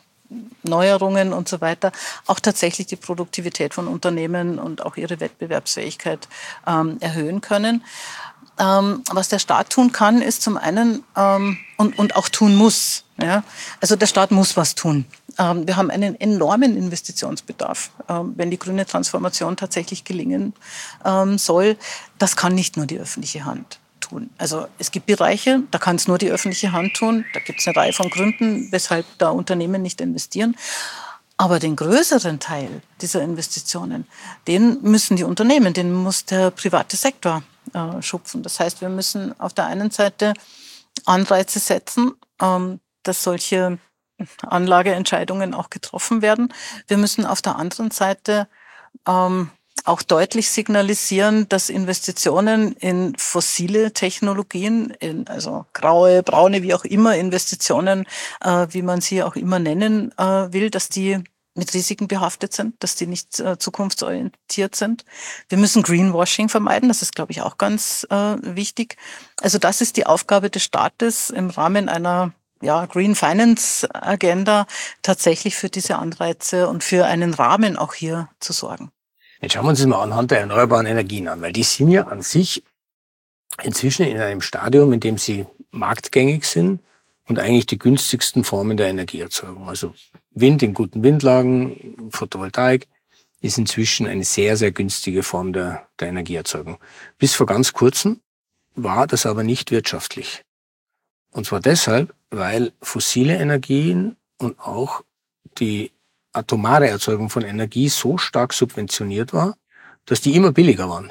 Neuerungen und so weiter auch tatsächlich die Produktivität von Unternehmen und auch ihre Wettbewerbsfähigkeit ähm, erhöhen können. Ähm, was der Staat tun kann, ist zum einen ähm, und, und auch tun muss. Ja? Also der Staat muss was tun. Ähm, wir haben einen enormen Investitionsbedarf, ähm, wenn die grüne Transformation tatsächlich gelingen ähm, soll. Das kann nicht nur die öffentliche Hand tun. Also es gibt Bereiche, da kann es nur die öffentliche Hand tun. Da gibt es eine Reihe von Gründen, weshalb da Unternehmen nicht investieren. Aber den größeren Teil dieser Investitionen, den müssen die Unternehmen, den muss der private Sektor äh, schupfen. Das heißt, wir müssen auf der einen Seite Anreize setzen, ähm, dass solche Anlageentscheidungen auch getroffen werden. Wir müssen auf der anderen Seite ähm, auch deutlich signalisieren, dass Investitionen in fossile Technologien, in also graue, braune, wie auch immer Investitionen, äh, wie man sie auch immer nennen äh, will, dass die mit Risiken behaftet sind, dass die nicht äh, zukunftsorientiert sind. Wir müssen Greenwashing vermeiden, das ist, glaube ich, auch ganz äh, wichtig. Also das ist die Aufgabe des Staates im Rahmen einer ja, Green Finance Agenda, tatsächlich für diese Anreize und für einen Rahmen auch hier zu sorgen. Jetzt schauen wir uns das mal anhand der erneuerbaren Energien an, weil die sind ja an sich inzwischen in einem Stadium, in dem sie marktgängig sind und eigentlich die günstigsten Formen der Energieerzeugung. Also Wind in guten Windlagen, Photovoltaik ist inzwischen eine sehr, sehr günstige Form der, der Energieerzeugung. Bis vor ganz kurzem war das aber nicht wirtschaftlich. Und zwar deshalb, weil fossile Energien und auch die atomare Erzeugung von Energie so stark subventioniert war, dass die immer billiger waren.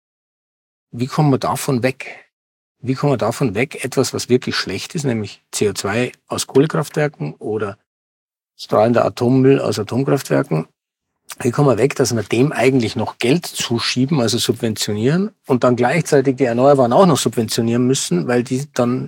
Wie kommen wir davon weg? Wie kommen wir davon weg, etwas, was wirklich schlecht ist, nämlich C O zwei aus Kohlekraftwerken oder strahlender Atommüll aus Atomkraftwerken, wie kommen wir weg, dass wir dem eigentlich noch Geld zuschieben, also subventionieren und dann gleichzeitig die Erneuerbaren auch noch subventionieren müssen, weil die dann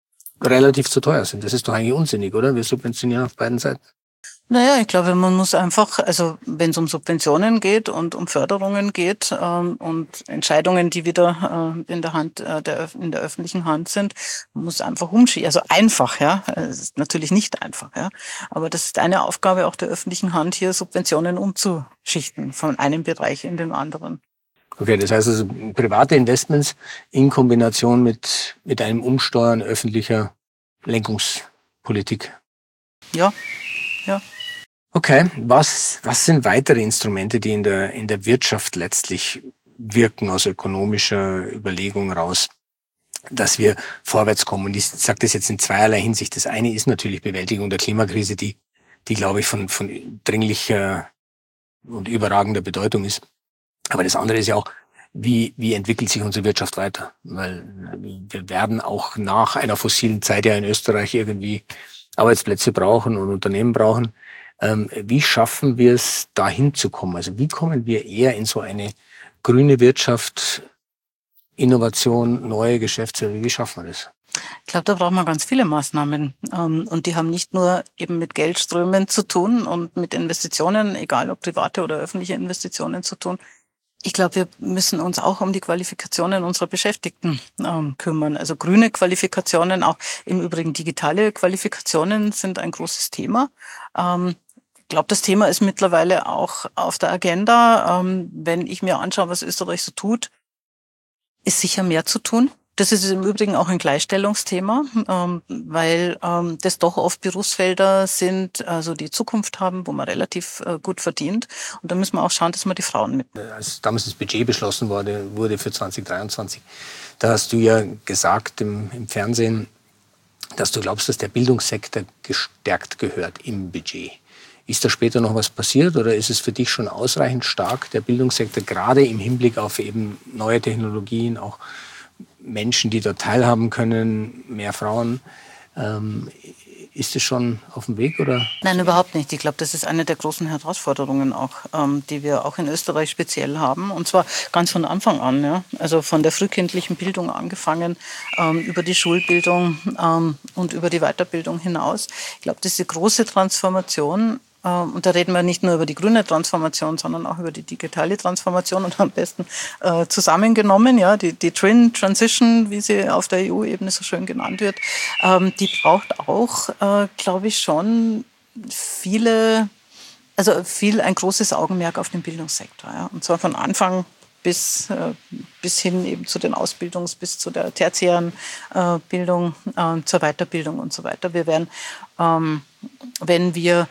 relativ zu teuer sind. Das ist doch eigentlich unsinnig, oder? Wir subventionieren auf beiden Seiten. Naja, ich glaube, man muss einfach, also wenn es um Subventionen geht und um Förderungen geht ähm, und Entscheidungen, die wieder äh, in der Hand äh, der in der öffentlichen Hand sind, man muss einfach umschieben. Also einfach, ja, es ist natürlich nicht einfach, ja, aber das ist eine Aufgabe auch der öffentlichen Hand, hier Subventionen umzuschichten von einem Bereich in den anderen. Okay, das heißt also private Investments in Kombination mit mit einem Umsteuern öffentlicher Lenkungspolitik. Ja, ja. Okay, was, was sind weitere Instrumente, die in der, in der Wirtschaft letztlich wirken, aus ökonomischer Überlegung raus, dass wir vorwärts kommen? Und ich sage das jetzt in zweierlei Hinsicht. Das eine ist natürlich Bewältigung der Klimakrise, die, die glaube ich, von, von dringlicher und überragender Bedeutung ist. Aber das andere ist ja auch, wie, wie entwickelt sich unsere Wirtschaft weiter? Weil wir werden auch nach einer fossilen Zeit ja in Österreich irgendwie Arbeitsplätze brauchen und Unternehmen brauchen. Ähm, wie schaffen wir es, da hinzukommen? Also wie kommen wir eher in so eine grüne Wirtschaft, Innovation, neue Geschäftsfelder? Wie schaffen wir das? Ich glaube, da braucht man ganz viele Maßnahmen. Und die haben nicht nur eben mit Geldströmen zu tun und mit Investitionen, egal ob private oder öffentliche Investitionen zu tun. Ich glaube, wir müssen uns auch um die Qualifikationen unserer Beschäftigten ähm, kümmern. Also grüne Qualifikationen, auch im Übrigen digitale Qualifikationen sind ein großes Thema. Ähm, ich glaube, das Thema ist mittlerweile auch auf der Agenda. Ähm, wenn ich mir anschaue, was Österreich so tut, ist sicher mehr zu tun. Das ist im Übrigen auch ein Gleichstellungsthema, ähm, weil ähm, das doch oft Berufsfelder sind, also die Zukunft haben, wo man relativ äh, gut verdient. Und da müssen wir auch schauen, dass wir die Frauen mitnehmen. Als damals das Budget beschlossen wurde, wurde für zwanzig dreiundzwanzig, da hast du ja gesagt im, im Fernsehen, dass du glaubst, dass der Bildungssektor gestärkt gehört im Budget. Ist da später noch was passiert oder ist es für dich schon ausreichend stark, der Bildungssektor, gerade im Hinblick auf eben neue Technologien, auch Menschen, die dort teilhaben können, mehr Frauen. Ähm, ist es schon auf dem Weg, oder? Nein, überhaupt nicht. Ich glaube, das ist eine der großen Herausforderungen auch, ähm, die wir auch in Österreich speziell haben. Und zwar ganz von Anfang an, ja. Also von der frühkindlichen Bildung angefangen, ähm, über die Schulbildung ähm, und über die Weiterbildung hinaus. Ich glaube, diese große Transformation, und da reden wir nicht nur über die grüne Transformation, sondern auch über die digitale Transformation und am besten äh, zusammengenommen, ja, die, die Twin Transition, wie sie auf der E U-Ebene so schön genannt wird, ähm, die braucht auch, äh, glaube ich, schon viele, also viel ein großes Augenmerk auf den Bildungssektor, ja, und zwar von Anfang bis, äh, bis hin eben zu den Ausbildungs-, bis zu der tertiären äh, Bildung, äh, zur Weiterbildung und so weiter. Wir werden, ähm, wenn wir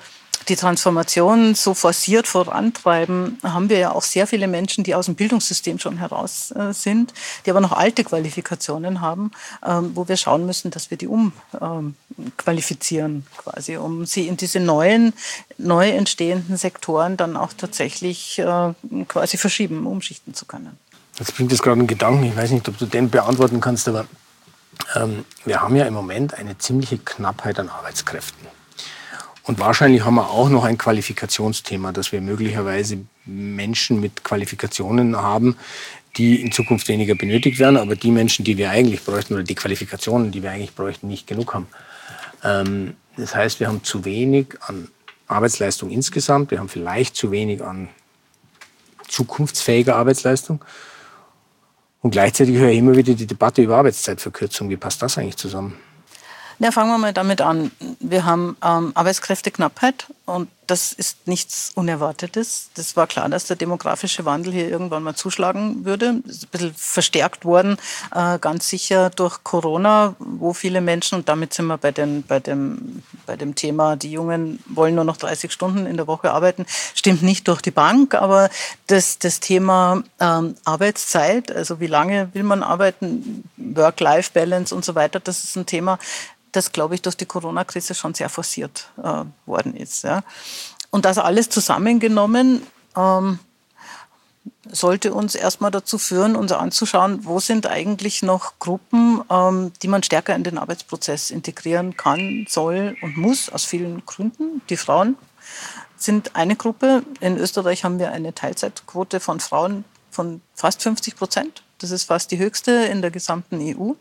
die Transformation so forciert vorantreiben, haben wir ja auch sehr viele Menschen, die aus dem Bildungssystem schon heraus äh, sind, die aber noch alte Qualifikationen haben, ähm, wo wir schauen müssen, dass wir die umqualifizieren, ähm, quasi, um sie in diese neuen, neu entstehenden Sektoren dann auch tatsächlich äh, quasi verschieben, umschichten zu können. Jetzt bringt es gerade einen Gedanken, ich weiß nicht, ob du den beantworten kannst, aber ähm, wir haben ja im Moment eine ziemliche Knappheit an Arbeitskräften. Und wahrscheinlich haben wir auch noch ein Qualifikationsthema, dass wir möglicherweise Menschen mit Qualifikationen haben, die in Zukunft weniger benötigt werden, aber die Menschen, die wir eigentlich bräuchten, oder die Qualifikationen, die wir eigentlich bräuchten, nicht genug haben. Ähm, das heißt, wir haben zu wenig an Arbeitsleistung insgesamt, wir haben vielleicht zu wenig an zukunftsfähiger Arbeitsleistung. Und gleichzeitig höre ich immer wieder die Debatte über Arbeitszeitverkürzung. Wie passt das eigentlich zusammen? Ja, fangen wir mal damit an. Wir haben ähm, Arbeitskräfteknappheit und das ist nichts Unerwartetes. Das war klar, dass der demografische Wandel hier irgendwann mal zuschlagen würde. Das ist ein bisschen verstärkt worden, äh, ganz sicher durch Corona, wo viele Menschen, und damit sind wir bei, den, bei, dem, bei dem Thema, die Jungen wollen nur noch dreißig Stunden in der Woche arbeiten, stimmt nicht durch die Bank, aber das, das Thema ähm, Arbeitszeit, also wie lange will man arbeiten, Work-Life-Balance und so weiter, das ist ein Thema, das, glaube ich, durch die Corona-Krise schon sehr forciert äh, worden ist. Ja. Und das alles zusammengenommen ähm, sollte uns erstmal dazu führen, uns anzuschauen, wo sind eigentlich noch Gruppen, ähm, die man stärker in den Arbeitsprozess integrieren kann, soll und muss, aus vielen Gründen. Die Frauen sind eine Gruppe. In Österreich haben wir eine Teilzeitquote von Frauen von fast fünfzig Prozent. Das ist fast die höchste in der gesamten E U.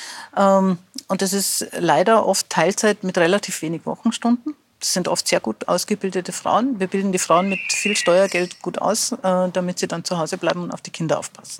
Und das ist leider oft Teilzeit mit relativ wenig Wochenstunden. Das sind oft sehr gut ausgebildete Frauen. Wir bilden die Frauen mit viel Steuergeld gut aus, damit sie dann zu Hause bleiben und auf die Kinder aufpassen.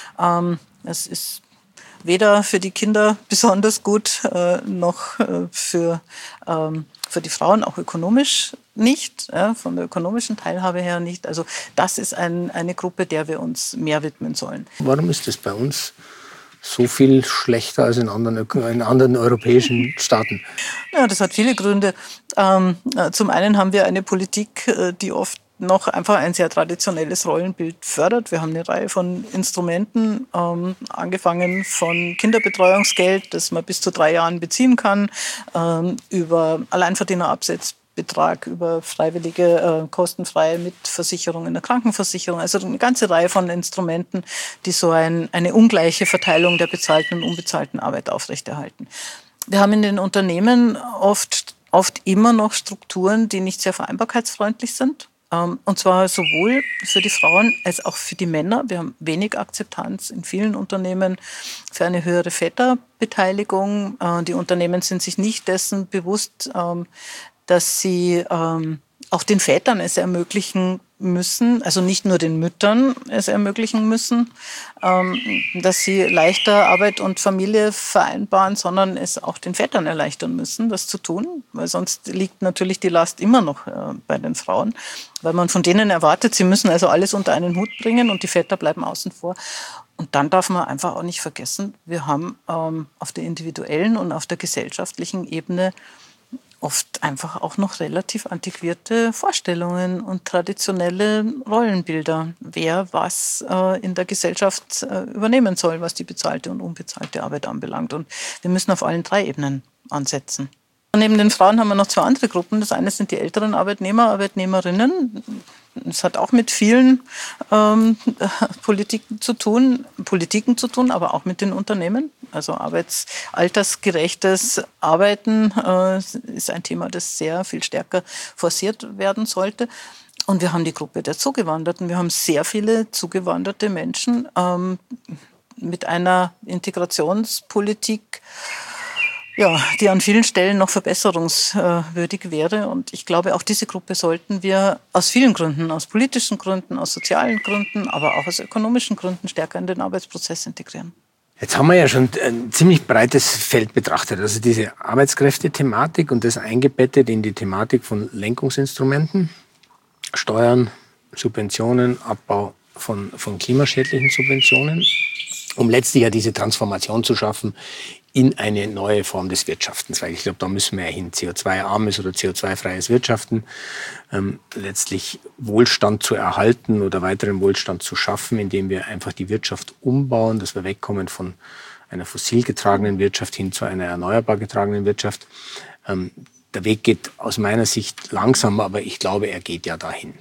Es ist weder für die Kinder besonders gut, noch für, für die Frauen, auch ökonomisch nicht, von der ökonomischen Teilhabe her nicht. Also das ist ein, eine Gruppe, der wir uns mehr widmen sollen. Warum ist das bei uns so viel schlechter als in anderen, in anderen europäischen Staaten? Ja, das hat viele Gründe. Ähm, zum einen haben wir eine Politik, die oft noch einfach ein sehr traditionelles Rollenbild fördert. Wir haben eine Reihe von Instrumenten, ähm, angefangen von Kinderbetreuungsgeld, das man bis zu drei Jahren beziehen kann, ähm, über Alleinverdienerabsetz, Betrag, über freiwillige, äh, kostenfreie Mitversicherung in der Krankenversicherung. Also eine ganze Reihe von Instrumenten, die so ein, eine ungleiche Verteilung der bezahlten und unbezahlten Arbeit aufrechterhalten. Wir haben in den Unternehmen oft, oft immer noch Strukturen, die nicht sehr vereinbarkeitsfreundlich sind. Ähm, und zwar sowohl für die Frauen als auch für die Männer. Wir haben wenig Akzeptanz in vielen Unternehmen für eine höhere Väterbeteiligung. Äh, die Unternehmen sind sich nicht dessen bewusst, ähm, dass sie ähm, auch den Vätern es ermöglichen müssen, also nicht nur den Müttern es ermöglichen müssen, ähm, dass sie leichter Arbeit und Familie vereinbaren, sondern es auch den Vätern erleichtern müssen, das zu tun, weil sonst liegt natürlich die Last immer noch äh, bei den Frauen, weil man von denen erwartet, sie müssen also alles unter einen Hut bringen und die Väter bleiben außen vor. Und dann darf man einfach auch nicht vergessen, wir haben ähm, auf der individuellen und auf der gesellschaftlichen Ebene oft einfach auch noch relativ antiquierte Vorstellungen und traditionelle Rollenbilder, wer was äh, in der Gesellschaft äh, übernehmen soll, was die bezahlte und unbezahlte Arbeit anbelangt. Und wir müssen auf allen drei Ebenen ansetzen. Und neben den Frauen haben wir noch zwei andere Gruppen. Das eine sind die älteren Arbeitnehmer, Arbeitnehmerinnen. Es hat auch mit vielen ähm, Politiken zu tun, Politiken zu tun, aber auch mit den Unternehmen. Also arbeits-, altersgerechtes Arbeiten äh, ist ein Thema, das sehr viel stärker forciert werden sollte. Und wir haben die Gruppe der Zugewanderten. Wir haben sehr viele zugewanderte Menschen ähm, mit einer Integrationspolitik, ja, die an vielen Stellen noch verbesserungswürdig wäre. Und ich glaube, auch diese Gruppe sollten wir aus vielen Gründen, aus politischen Gründen, aus sozialen Gründen, aber auch aus ökonomischen Gründen stärker in den Arbeitsprozess integrieren. Jetzt haben wir ja schon ein ziemlich breites Feld betrachtet. Also diese Arbeitskräfte-Thematik und das eingebettet in die Thematik von Lenkungsinstrumenten, Steuern, Subventionen, Abbau von, von klimaschädlichen Subventionen, um letztlich ja diese Transformation zu schaffen in eine neue Form des Wirtschaftens, weil ich glaube, da müssen wir ja hin, C O zwei armes oder C O zwei freies Wirtschaften, ähm, letztlich Wohlstand zu erhalten oder weiteren Wohlstand zu schaffen, indem wir einfach die Wirtschaft umbauen, dass wir wegkommen von einer fossil getragenen Wirtschaft hin zu einer erneuerbar getragenen Wirtschaft. Ähm, der Weg geht aus meiner Sicht langsam, aber ich glaube, er geht ja dahin.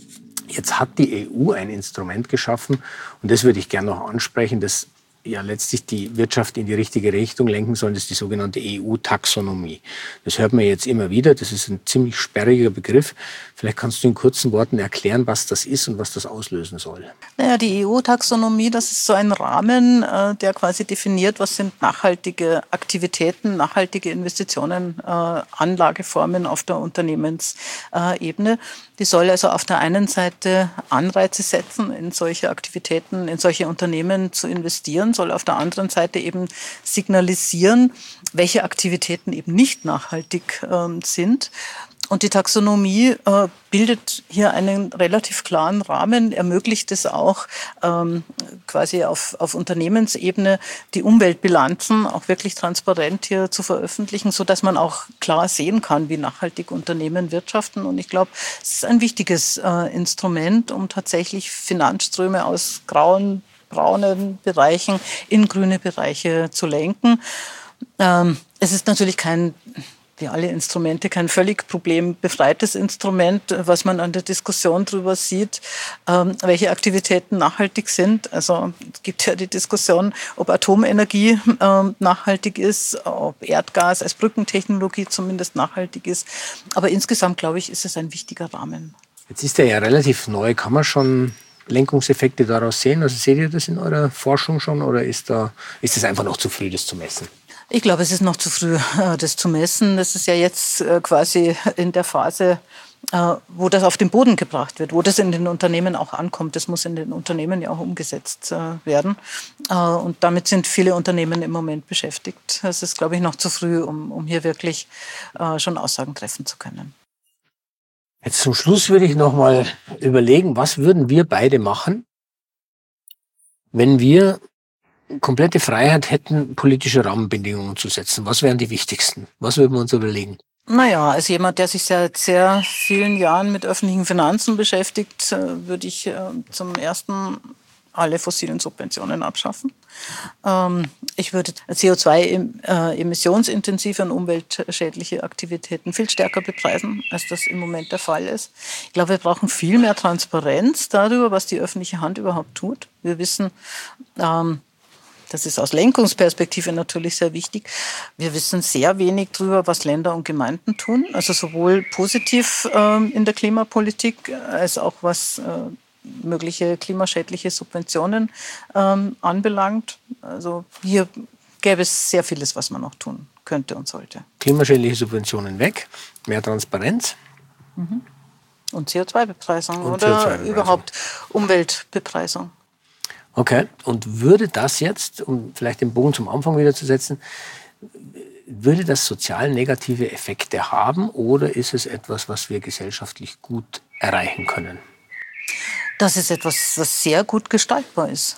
Jetzt hat die E U ein Instrument geschaffen und das würde ich gerne noch ansprechen, das ja letztlich die Wirtschaft in die richtige Richtung lenken soll, das ist die sogenannte E U-Taxonomie. Das hört man jetzt immer wieder, das ist ein ziemlich sperriger Begriff. Vielleicht kannst du in kurzen Worten erklären, was das ist und was das auslösen soll. Naja, die E U-Taxonomie, das ist so ein Rahmen, äh, der quasi definiert, was sind nachhaltige Aktivitäten, nachhaltige Investitionen, äh, Anlageformen auf der Unternehmensebene. Die soll also auf der einen Seite Anreize setzen, in solche Aktivitäten, in solche Unternehmen zu investieren, soll auf der anderen Seite eben signalisieren, welche Aktivitäten eben nicht nachhaltig äh, sind. Und die Taxonomie äh, bildet hier einen relativ klaren Rahmen, ermöglicht es auch ähm, quasi auf, auf Unternehmensebene die Umweltbilanzen auch wirklich transparent hier zu veröffentlichen, sodass man auch klar sehen kann, wie nachhaltig Unternehmen wirtschaften. Und ich glaube, es ist ein wichtiges äh, Instrument, um tatsächlich Finanzströme aus grauen, braunen Bereichen in grüne Bereiche zu lenken. Ähm, es ist natürlich kein wie alle Instrumente, kein völlig problembefreites Instrument, was man an der Diskussion darüber sieht, ähm, welche Aktivitäten nachhaltig sind. Also es gibt ja die Diskussion, ob Atomenergie ähm, nachhaltig ist, ob Erdgas als Brückentechnologie zumindest nachhaltig ist. Aber insgesamt, glaube ich, ist es ein wichtiger Rahmen. Jetzt ist der ja relativ neu. Kann man schon Lenkungseffekte daraus sehen? Also seht ihr das in eurer Forschung schon oder ist da, ist es einfach noch zu früh, das zu messen? Ich glaube, es ist noch zu früh, das zu messen. Das ist ja jetzt quasi in der Phase, wo das auf den Boden gebracht wird, wo das in den Unternehmen auch ankommt. Das muss in den Unternehmen ja auch umgesetzt werden. Und damit sind viele Unternehmen im Moment beschäftigt. Es ist, glaube ich, noch zu früh, um, um hier wirklich schon Aussagen treffen zu können. Jetzt zum Schluss würde ich noch mal überlegen, was würden wir beide machen, wenn wir komplette Freiheit hätten, politische Rahmenbedingungen zu setzen. Was wären die wichtigsten? Was würden wir uns überlegen? Naja, als jemand, der sich seit sehr vielen Jahren mit öffentlichen Finanzen beschäftigt, würde ich zum ersten alle fossilen Subventionen abschaffen. Ich würde C O zwei emissionsintensive und umweltschädliche Aktivitäten viel stärker bepreisen, als das im Moment der Fall ist. Ich glaube, wir brauchen viel mehr Transparenz darüber, was die öffentliche Hand überhaupt tut. Wir wissen, das ist aus Lenkungsperspektive natürlich sehr wichtig. Wir wissen sehr wenig darüber, was Länder und Gemeinden tun. Also sowohl positiv ähm, in der Klimapolitik als auch was äh, mögliche klimaschädliche Subventionen ähm, anbelangt. Also hier gäbe es sehr vieles, was man noch tun könnte und sollte. Klimaschädliche Subventionen weg, mehr Transparenz. Mhm. Und C O zwei Bepreisung oder C O zwei Bepreisung. Überhaupt Umweltbepreisung. Okay, und würde das jetzt, um vielleicht den Bogen zum Anfang wieder zu setzen, würde das sozial negative Effekte haben oder ist es etwas, was wir gesellschaftlich gut erreichen können? Das ist etwas, was sehr gut gestaltbar ist.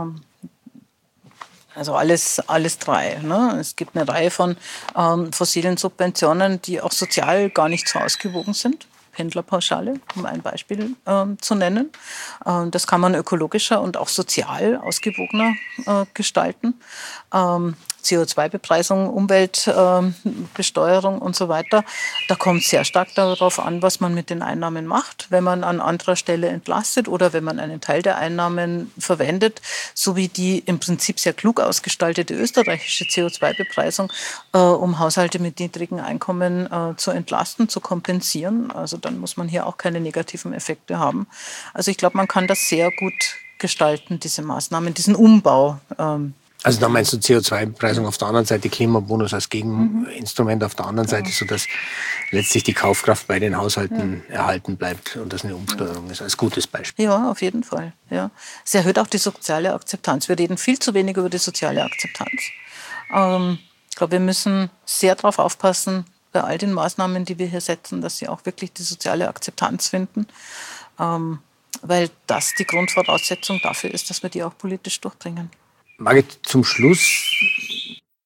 Also alles, alles drei. Ne? Es gibt eine Reihe von ähm, fossilen Subventionen, die auch sozial gar nicht so ausgewogen sind. Pendlerpauschale, um ein Beispiel ähm, zu nennen. Ähm, das kann man ökologischer und auch sozial ausgewogener äh, gestalten. Ähm, C O zwei Bepreisung, Umweltbesteuerung ähm, und so weiter. Da kommt sehr stark darauf an, was man mit den Einnahmen macht. Wenn man an anderer Stelle entlastet oder wenn man einen Teil der Einnahmen verwendet, so wie die im Prinzip sehr klug ausgestaltete österreichische C O zwei Bepreisung, äh, um Haushalte mit niedrigen Einkommen äh, zu entlasten, zu kompensieren. Also dann muss man hier auch keine negativen Effekte haben. Also ich glaube, man kann das sehr gut gestalten, diese Maßnahmen, diesen Umbau. Ähm, Also da meinst du C O zwei Bepreisung auf der anderen Seite, Klimabonus als Gegeninstrument mhm. auf der anderen Seite, sodass letztlich die Kaufkraft bei den Haushalten ja. erhalten bleibt und das eine Umsteuerung ist, als gutes Beispiel. Ja, auf jeden Fall. Ja. Es erhöht auch die soziale Akzeptanz. Wir reden viel zu wenig über die soziale Akzeptanz. Ähm, ich glaube, wir müssen sehr darauf aufpassen, bei all den Maßnahmen, die wir hier setzen, dass sie auch wirklich die soziale Akzeptanz finden, ähm, weil das die Grundvoraussetzung dafür ist, dass wir die auch politisch durchbringen. Margit, zum Schluss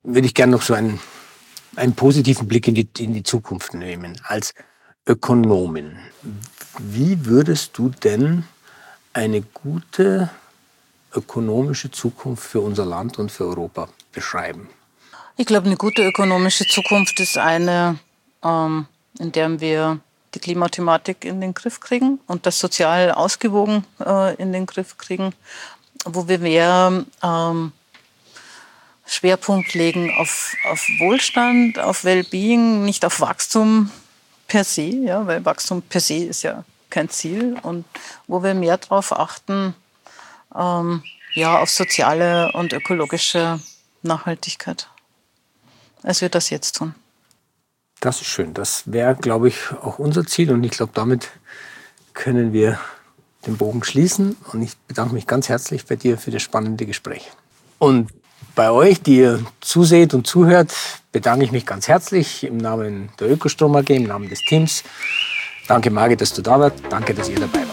würde ich gerne noch so einen, einen positiven Blick in die, in die Zukunft nehmen. Als Ökonomin, wie würdest du denn eine gute ökonomische Zukunft für unser Land und für Europa beschreiben? Ich glaube, eine gute ökonomische Zukunft ist eine, ähm, in der wir die Klimathematik in den Griff kriegen und das sozial ausgewogen äh, in den Griff kriegen, wo wir mehr ähm, Schwerpunkt legen auf, auf Wohlstand, auf Wellbeing, nicht auf Wachstum per se, ja, weil Wachstum per se ist ja kein Ziel, und wo wir mehr darauf achten, ähm, ja, auf soziale und ökologische Nachhaltigkeit, als wir das jetzt tun. Das ist schön. Das wäre, glaube ich, auch unser Ziel. Und ich glaube, damit können wir den Bogen schließen. Und ich bedanke mich ganz herzlich bei dir für das spannende Gespräch. Und bei euch, die ihr zuseht und zuhört, bedanke ich mich ganz herzlich im Namen der Ökostrom A G, im Namen des Teams. Danke, Margit, dass du da warst. Danke, dass ihr dabei wart.